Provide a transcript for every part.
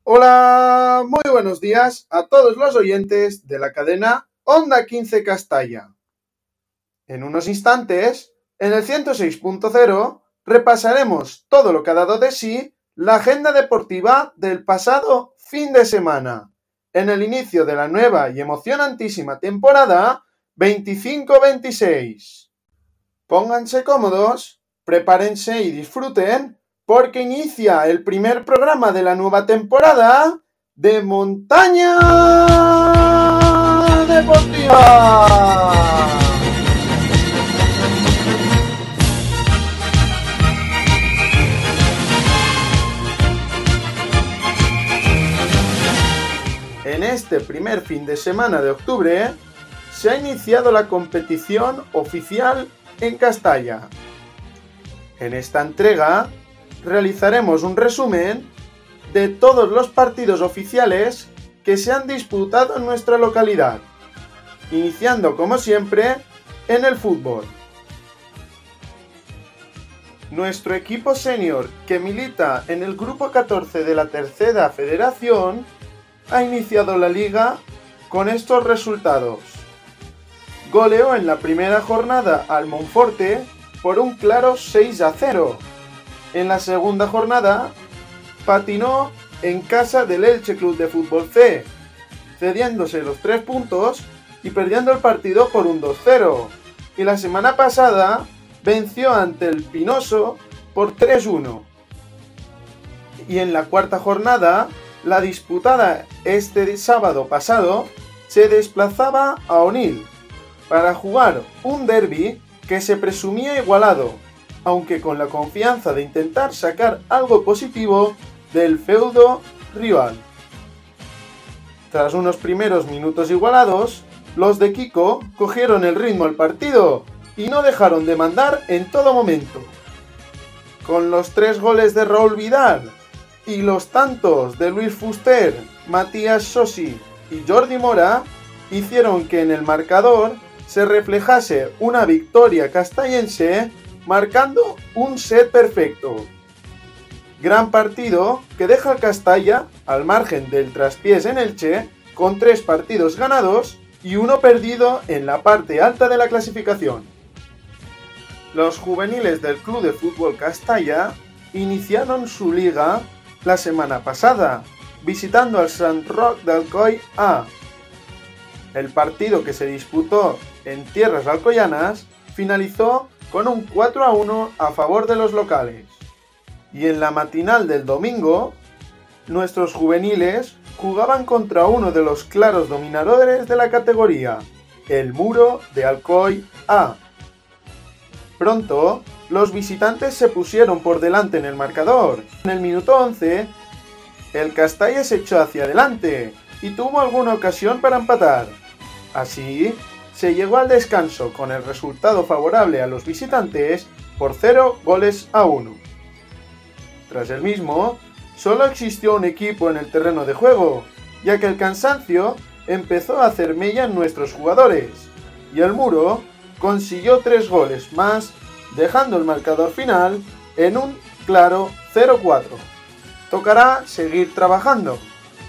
Hola, muy buenos días a todos los oyentes de la cadena Onda 15 Castalla. En unos instantes, en el 106.0, repasaremos todo lo que ha dado de sí la agenda deportiva del pasado fin de semana, en el inicio de la nueva y emocionantísima temporada 25-26. Pónganse cómodos, prepárense y disfruten, porque inicia el primer programa de la nueva temporada de Montaña Deportiva. En este primer fin de semana de octubre se ha iniciado la competición oficial en Castalla. En esta entrega realizaremos un resumen de todos los partidos oficiales que se han disputado en nuestra localidad, iniciando como siempre en el fútbol. Nuestro equipo senior, que milita en el grupo 14 de la Tercera Federación, ha iniciado la liga con estos resultados. Goleó en la primera jornada al Monforte por un claro 6-0. En la segunda jornada patinó en casa del Elche Club de Fútbol C, cediéndose los 3 puntos y perdiendo el partido por un 2-0. Y la semana pasada venció ante el Pinoso por 3-1. Y en la cuarta jornada, la disputada este sábado pasado, se desplazaba a Onil para jugar un derbi que se presumía igualado, aunque con la confianza de intentar sacar algo positivo del feudo rival. Tras unos primeros minutos igualados, los de Kiko cogieron el ritmo al partido y no dejaron de mandar en todo momento. Con los 3 goles de Raúl Vidal y los tantos de Luis Fuster, Matías Sosi y Jordi Mora, hicieron que en el marcador se reflejase una victoria castellense, marcando un set perfecto. Gran partido que deja al Castalla al margen del traspiés en Elche, con 3 partidos ganados y 1 perdido en la parte alta de la clasificación. Los juveniles del Club de Fútbol Castalla iniciaron su liga la semana pasada, visitando al Sant Roc d'Alcoi A. El partido, que se disputó en tierras alcoyanas, finalizó con un 4-1 a favor de los locales. Y en la matinal del domingo, nuestros juveniles jugaban contra uno de los claros dominadores de la categoría, el Muro de Alcoi A. Pronto, los visitantes se pusieron por delante en el marcador. En el minuto 11, el Castalla se echó hacia adelante y tuvo alguna ocasión para empatar. Así, se llegó al descanso con el resultado favorable a los visitantes por 0-1. Tras el mismo, solo existió un equipo en el terreno de juego, ya que el cansancio empezó a hacer mella en nuestros jugadores, y el Muro consiguió 3 goles más, dejando el marcador final en un claro 0-4. Tocará seguir trabajando.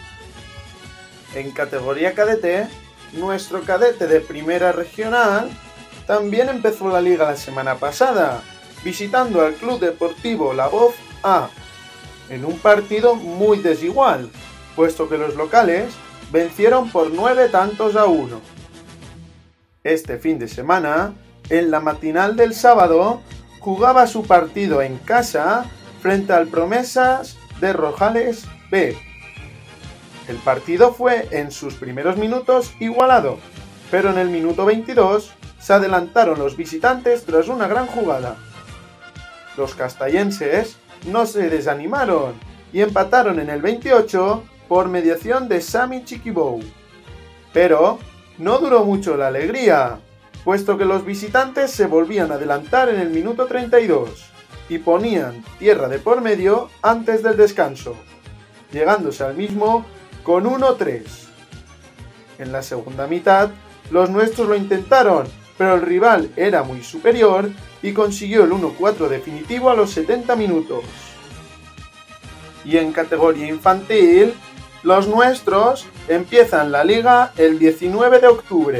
En categoría cadete, nuestro cadete de primera regional también empezó la liga la semana pasada, visitando al Club Deportivo La Voz A, en un partido muy desigual, puesto que los locales vencieron por 9-1. Este fin de semana, en la matinal del sábado, jugaba su partido en casa frente al Promesas de Rojales B. El partido fue en sus primeros minutos igualado, pero en el minuto 22 se adelantaron los visitantes tras una gran jugada. Los castellenses no se desanimaron y empataron en el 28 por mediación de Sami Chiquibou. Pero no duró mucho la alegría, puesto que los visitantes se volvían a adelantar en el minuto 32 y ponían tierra de por medio antes del descanso, llegándose al mismo con 1-3. En la segunda mitad, los nuestros lo intentaron, pero el rival era muy superior y consiguió el 1-4 definitivo a los 70 minutos. Y en categoría infantil, Los nuestros empiezan la liga el 19 de octubre.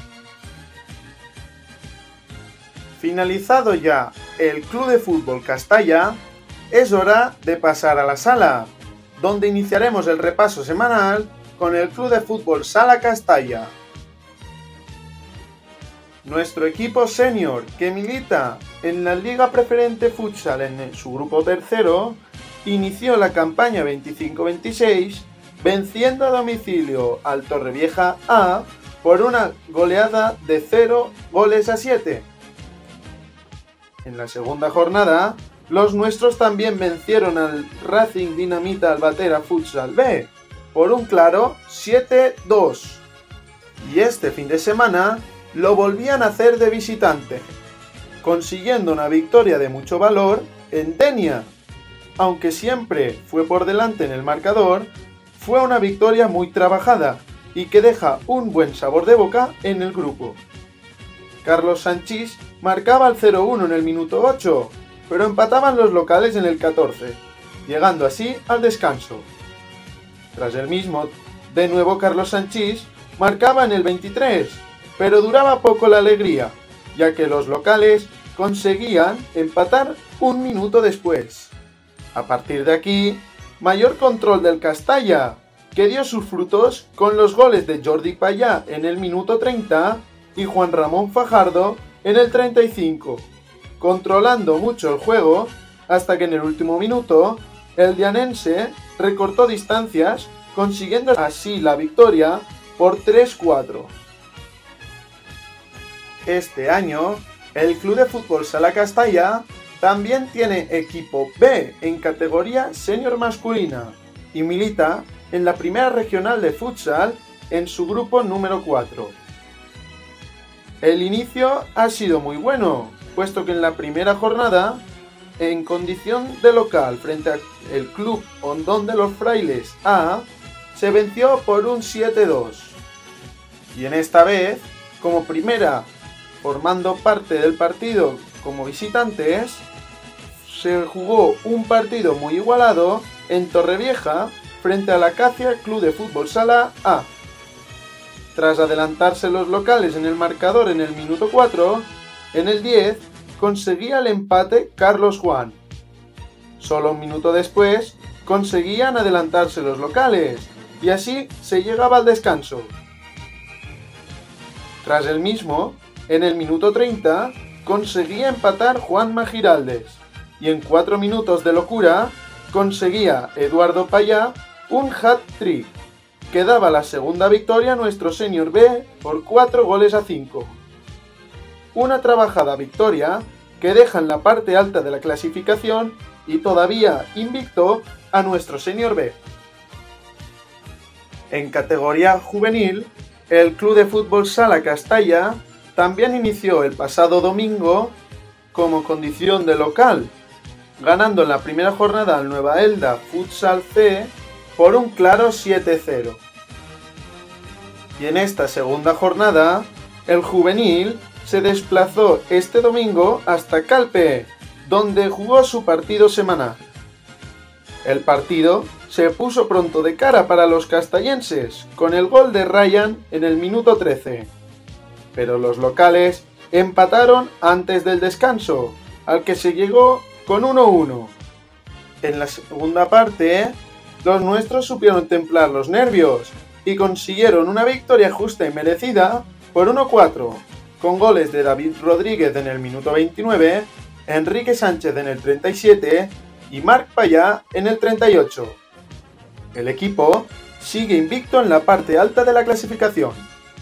Finalizado ya el Club de Fútbol Castalla, es hora de pasar a la sala, donde iniciaremos el repaso semanal con el Club de Fútbol Sala Castalla. Nuestro equipo senior, que milita en la Liga Preferente Futsal en su grupo tercero, inició la campaña 25-26 venciendo a domicilio al Torrevieja A por una goleada de 0-7. En la segunda jornada, los nuestros también vencieron al Racing Dinamita Albatera Futsal B por un claro 7-2. Y este fin de semana lo volvían a hacer de visitante, consiguiendo una victoria de mucho valor en Denia. Aunque siempre fue por delante en el marcador, fue una victoria muy trabajada y que deja un buen sabor de boca en el grupo. Carlos Sanchís marcaba el 0-1 en el minuto 8, pero empataban los locales en el 14, llegando así al descanso. Tras el mismo, de nuevo Carlos Sanchís marcaba en el 23, pero duraba poco la alegría, ya que los locales conseguían empatar un minuto después. A partir de aquí, mayor control del Castalla, que dio sus frutos con los goles de Jordi Payá en el minuto 30 y Juan Ramón Fajardo en el 35, controlando mucho el juego hasta que en el último minuto el dianense recortó distancias, consiguiendo así la victoria por 3-4. Este año, el Club de Fútbol Sala Castalla también tiene equipo B en categoría senior masculina y milita en la primera regional de futsal en su grupo número 4. El inicio ha sido muy bueno, puesto que en la primera jornada, en condición de local frente al Club Hondón de los Frailes A, se venció por un 7-2. Y en esta vez, como primera, formando parte del partido como visitantes, se jugó un partido muy igualado en Torrevieja frente al Acacia Club de Fútbol Sala A. Tras adelantarse los locales en el marcador en el minuto 4, en el 10 conseguía el empate Carlos Juan. Solo un minuto después conseguían adelantarse los locales y así se llegaba al descanso. Tras el mismo, en el minuto 30 conseguía empatar Juanma Giraldes y en 4 minutos de locura conseguía Eduardo Payá un hat-trick que daba la segunda victoria a nuestro senior B por 4-5. Una trabajada victoria que deja en la parte alta de la clasificación y todavía invicto a nuestro senior B. En categoría juvenil, el Club de Fútbol Sala Castalla también inició el pasado domingo como condición de local, ganando en la primera jornada al Nueva Elda Futsal C por un claro 7-0. Y en esta segunda jornada, el juvenil se desplazó este domingo hasta Calpe, donde jugó su partido semanal. El partido se puso pronto de cara para los castallenses, con el gol de Ryan en el minuto 13. Pero los locales empataron antes del descanso, al que se llegó con 1-1. En la segunda parte, los nuestros supieron templar los nervios y consiguieron una victoria justa y merecida por 1-4, con goles de David Rodríguez en el minuto 29, Enrique Sánchez en el 37 y Marc Payá en el 38. El equipo sigue invicto en la parte alta de la clasificación.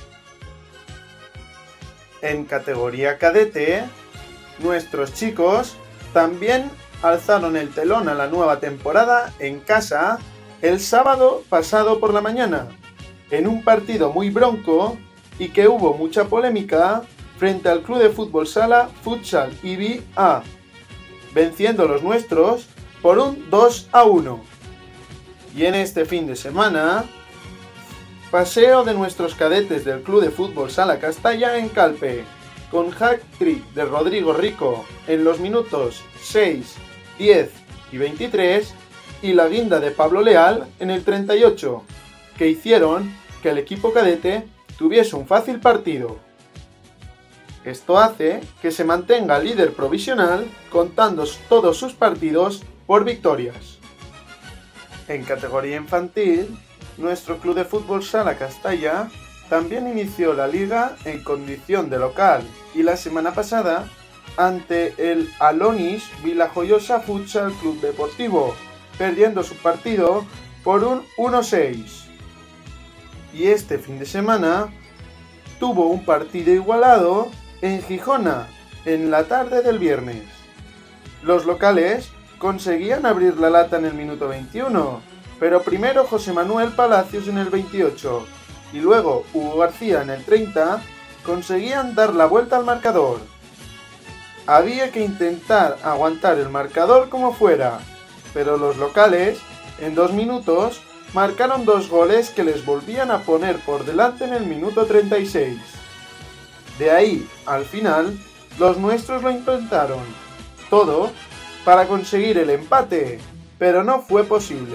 En categoría cadete, nuestros chicos también alzaron el telón a la nueva temporada en casa el sábado pasado por la mañana, en un partido muy bronco y que hubo mucha polémica frente al Club de Fútbol Sala Futsal IB A, venciendo los nuestros por un 2-1. Y en este fin de semana, paseo de nuestros cadetes del Club de Fútbol Sala Castalla en Calpe, con hat-trick de Rodrigo Rico en los minutos 6, 10 y 23, y la guinda de Pablo Leal en el 38, que hicieron que el equipo cadete tuviese un fácil partido. Esto hace que se mantenga líder provisional contando todos sus partidos por victorias. En categoría infantil, nuestro Club de Fútbol Sala Castalla también inició la liga en condición de local y la semana pasada ante el Alonis Vilajoyosa Futsal Club Deportivo, perdiendo su partido por un 1-6. Y este fin de semana tuvo un partido igualado en Gijona, en la tarde del viernes. Los locales conseguían abrir la lata en el minuto 21, pero primero José Manuel Palacios en el 28 y luego Hugo García en el 30 conseguían dar la vuelta al marcador. Había que intentar aguantar el marcador como fuera, pero los locales, en 2 minutos, marcaron 2 goles que les volvían a poner por delante en el minuto 36. De ahí, al final, los nuestros lo intentaron, todo para conseguir el empate, pero no fue posible.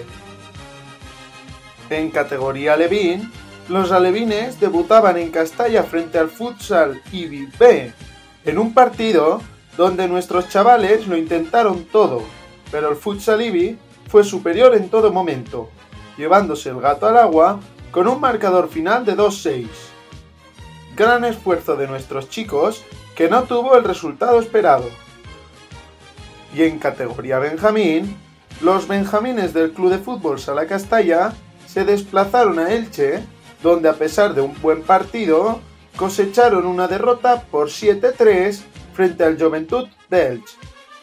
En categoría alevín, los alevines debutaban en Castalla frente al Futsal IBI B, en un partido donde nuestros chavales lo intentaron todo, pero el Futsal IBI fue superior en todo momento, llevándose el gato al agua con un marcador final de 2-6. Gran esfuerzo de nuestros chicos que no tuvo el resultado esperado. Y en categoría benjamín, los benjamines del Club de Fútbol Sala Castalla se desplazaron a Elche, donde a pesar de un buen partido, cosecharon una derrota por 7-3 frente al Joventut de Elche.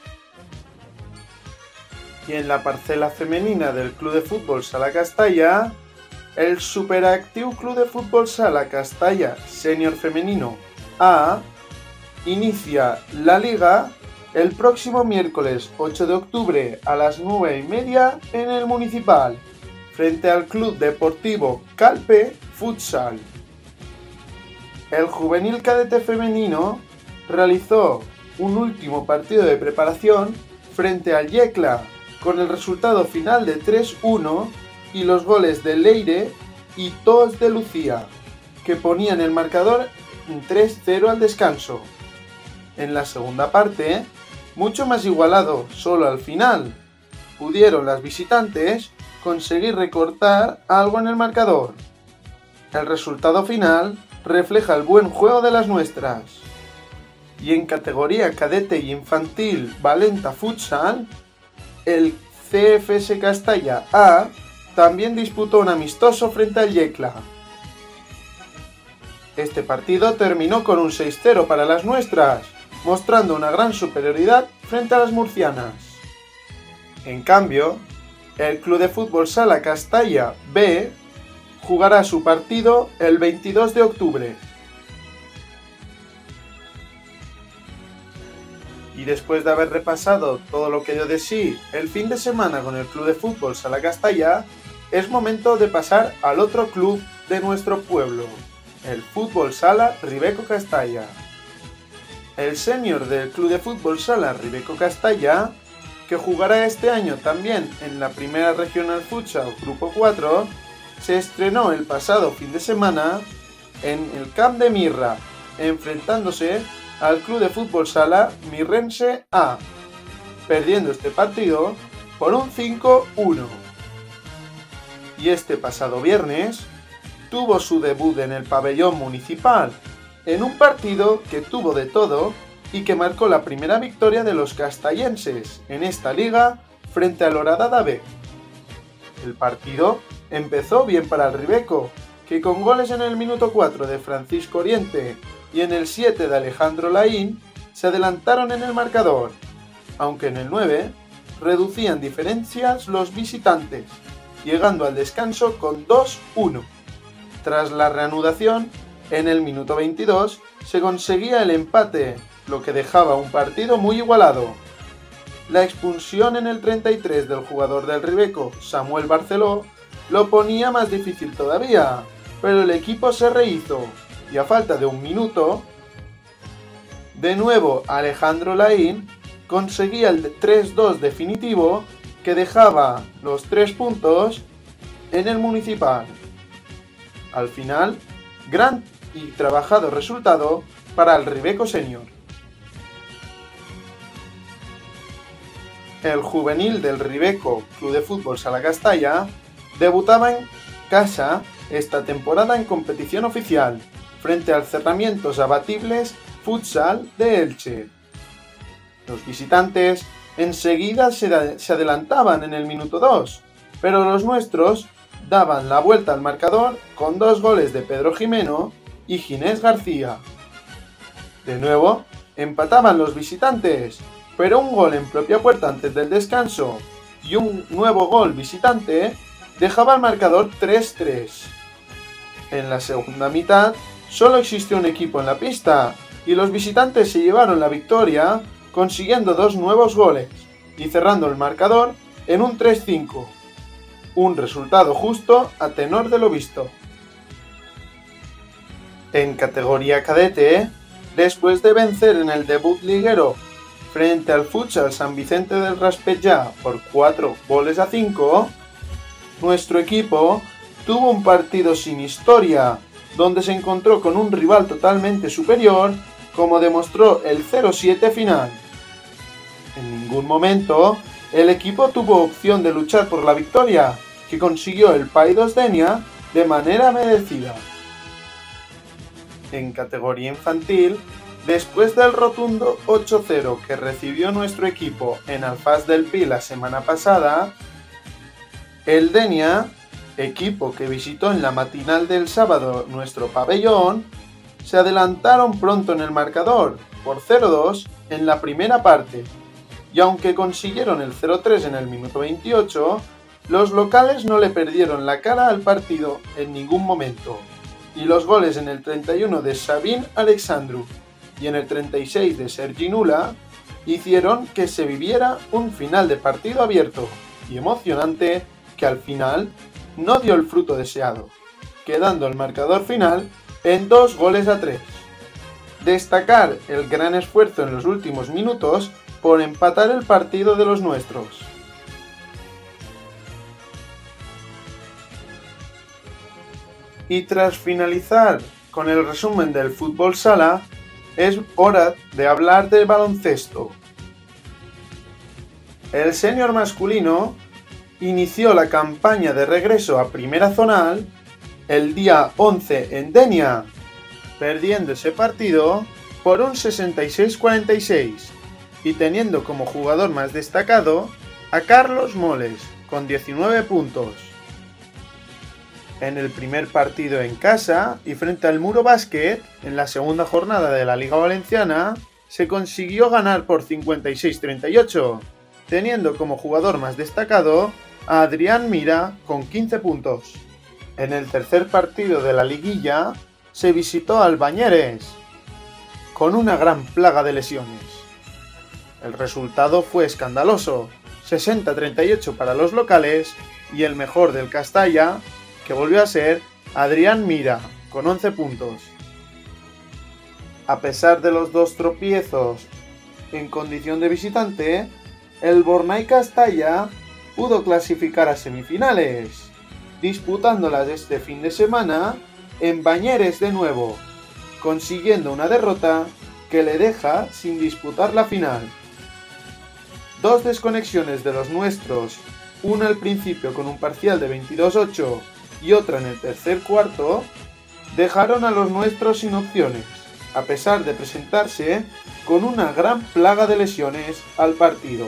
Y en la parcela femenina del Club de Fútbol Sala Castalla, el Superactiu Club de Fútbol Sala Castalla Senior Femenino A inicia la liga el próximo miércoles 8 de octubre a las 9:30 en el Municipal, frente al Club Deportivo Calpe Futsal. El juvenil cadete femenino realizó un último partido de preparación frente al Yecla, con el resultado final de 3-1 y los goles de Leire y Tos de Lucía, que ponían el marcador en 3-0 al descanso. En la segunda parte, mucho más igualado, solo al final, pudieron las visitantes conseguir recortar algo en el marcador. El resultado final refleja el buen juego de las nuestras. Y en categoría cadete y infantil Valenta Futsal, el CFS Castalla A también disputó un amistoso frente al Yecla. Este partido terminó con un 6-0 para las nuestras, mostrando una gran superioridad frente a las murcianas. En cambio, el Club de Fútbol Sala Castalla B jugará su partido el 22 de octubre. Y después de haber repasado todo lo que dio de sí el fin de semana con el Club de Fútbol Sala Castalla, es momento de pasar al otro club de nuestro pueblo, el Fútbol Sala Ribeco Castalla. El senior del Club de Fútbol Sala Ribeco Castalla, que jugará este año también en la Primera Regional Futsal Grupo 4, se estrenó el pasado fin de semana en el Camp de Mirra, enfrentándose al Club de Fútbol Sala Mirrense A, perdiendo este partido por un 5-1. Y este pasado viernes tuvo su debut en el pabellón municipal, en un partido que tuvo de todo y que marcó la primera victoria de los castellenses en esta liga frente al Horadada B. El partido empezó bien para el Ribeco, que con goles en el minuto 4 de Francisco Oriente y en el 7 de Alejandro Laín se adelantaron en el marcador, aunque en el 9 reducían diferencias los visitantes, llegando al descanso con 2-1. Tras la reanudación, en el minuto 22 se conseguía el empate, lo que dejaba un partido muy igualado. La expulsión en el 33 del jugador del Ribeco, Samuel Barceló, lo ponía más difícil todavía, pero el equipo se rehizo y a falta de un minuto, de nuevo Alejandro Laín conseguía el 3-2 definitivo que dejaba los 3 puntos en el Municipal. Al final, gran y trabajado resultado para el Ribeco Senior. El juvenil del Ribeco Club de Fútbol Sala Castalla debutaba en casa esta temporada en competición oficial frente al Cerramientos Abatibles Futsal de Elche. Los visitantes enseguida se adelantaban en el minuto 2, pero los nuestros daban la vuelta al marcador con 2 goles de Pedro Jimeno y Ginés García. De nuevo, empataban los visitantes, pero un gol en propia puerta antes del descanso y un nuevo gol visitante dejaba el marcador 3-3. En la segunda mitad solo existió un equipo en la pista y los visitantes se llevaron la victoria consiguiendo 2 nuevos goles y cerrando el marcador en un 3-5. Un resultado justo a tenor de lo visto. En categoría cadete, después de vencer en el debut liguero frente al Futsal San Vicente del Raspallà por 4-5, nuestro equipo tuvo un partido sin historia, donde se encontró con un rival totalmente superior, como demostró el 0-7 final. En ningún momento el equipo tuvo opción de luchar por la victoria, que consiguió el Paidós Denia de manera merecida. En categoría infantil, después del rotundo 8-0 que recibió nuestro equipo en Alfaz del Pi la semana pasada, el Denia, equipo que visitó en la matinal del sábado nuestro pabellón, se adelantaron pronto en el marcador por 0-2 en la primera parte, y aunque consiguieron el 0-3 en el minuto 28, los locales no le perdieron la cara al partido en ningún momento, y los goles en el 31 de Sabin Alexandru y en el 36 de Sergi Nula hicieron que se viviera un final de partido abierto y emocionante que al final no dio el fruto deseado, quedando el marcador final en 2-3. Destacar el gran esfuerzo en los últimos minutos por empatar el partido de los nuestros. Y tras finalizar con el resumen del fútbol sala, es hora de hablar del baloncesto. El senior masculino inició la campaña de regreso a Primera Zonal el día 11 en Denia, perdiendo ese partido por un 66-46 y teniendo como jugador más destacado a Carlos Moles con 19 puntos. En el primer partido en casa y frente al Muro Básquet, en la segunda jornada de la Liga Valenciana, se consiguió ganar por 56-38, teniendo como jugador más destacado a Adrián Mira con 15 puntos. En el tercer partido de la liguilla, se visitó al Bañeres, con una gran plaga de lesiones. El resultado fue escandaloso, 60-38 para los locales, y el mejor del Castalla, que volvió a ser Adrián Mira, con 11 puntos. A pesar de los 2 tropiezos en condición de visitante, el Bornay Castalla pudo clasificar a semifinales, disputándolas este fin de semana en Bañeres de nuevo, consiguiendo una derrota que le deja sin disputar la final. 2 desconexiones de los nuestros, una al principio con un parcial de 22-8 y otra en el tercer cuarto, dejaron a los nuestros sin opciones, a pesar de presentarse con una gran plaga de lesiones al partido.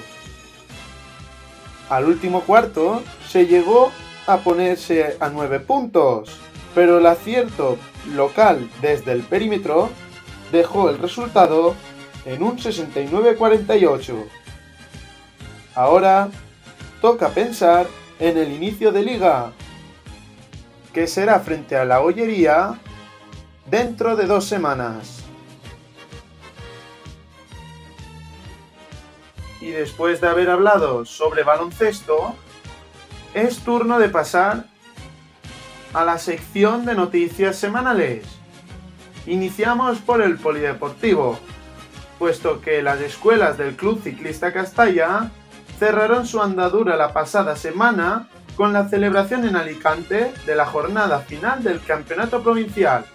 Al último cuarto se llegó a ponerse a 9 puntos, pero el acierto local desde el perímetro dejó el resultado en un 69-48. Ahora toca pensar en el inicio de liga, que será frente a la Ollería dentro de 2 semanas. Y después de haber hablado sobre baloncesto, es turno de pasar a la sección de noticias semanales. Iniciamos por el polideportivo, puesto que las escuelas del Club Ciclista Castalla cerraron su andadura la pasada semana con la celebración en Alicante de la jornada final del campeonato provincial,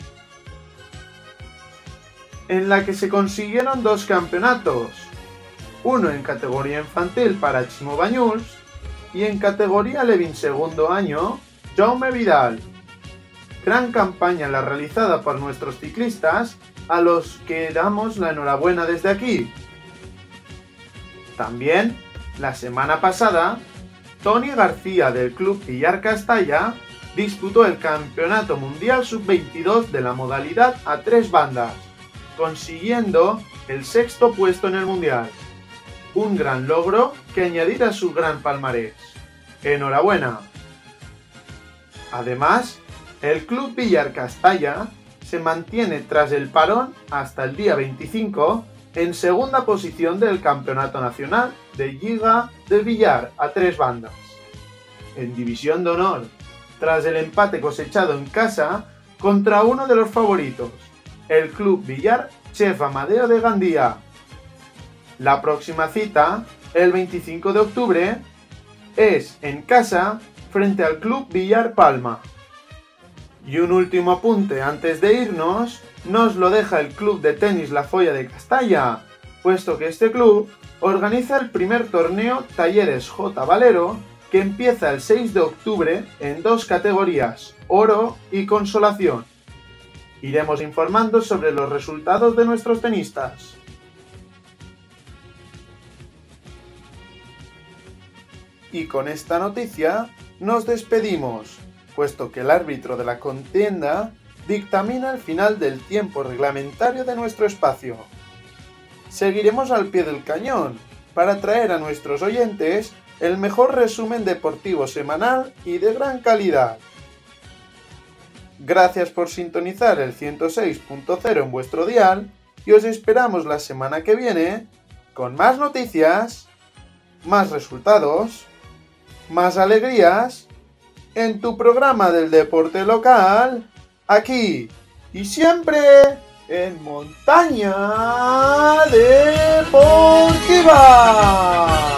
en la que se consiguieron 2 campeonatos, uno en categoría infantil para Chimo Bañuls y en categoría Levin segundo año Jaume Vidal. Gran campaña la realizada por nuestros ciclistas, a los que damos la enhorabuena desde aquí. También, la semana pasada, Toni García del Club Villar Castalla disputó el Campeonato Mundial Sub-22 de la modalidad a 3 bandas, consiguiendo el 6º puesto en el Mundial. Un gran logro que añadir a su gran palmarés. ¡Enhorabuena! Además, el Club Villar Castalla se mantiene tras el parón hasta el día 25 en segunda posición del Campeonato Nacional de Lliga del Villar a 3 bandas. En División de Honor, tras el empate cosechado en casa contra uno de los favoritos, el Club Villar Chef Amadeo de Gandía. La próxima cita, el 25 de octubre, es en casa frente al Club Villar Palma. Y un último apunte antes de irnos, nos lo deja el Club de Tenis La Folla de Castalla, puesto que este club organiza el primer torneo Talleres J. Valero, que empieza el 6 de octubre en 2 categorías, oro y consolación. Iremos informando sobre los resultados de nuestros tenistas. Y con esta noticia nos despedimos, puesto que el árbitro de la contienda dictamina el final del tiempo reglamentario de nuestro espacio. Seguiremos al pie del cañón para traer a nuestros oyentes el mejor resumen deportivo semanal y de gran calidad. Gracias por sintonizar el 106.0 en vuestro dial y os esperamos la semana que viene con más noticias, más resultados, más alegrías en tu programa del deporte local, aquí y siempre en Montaña Deportiva.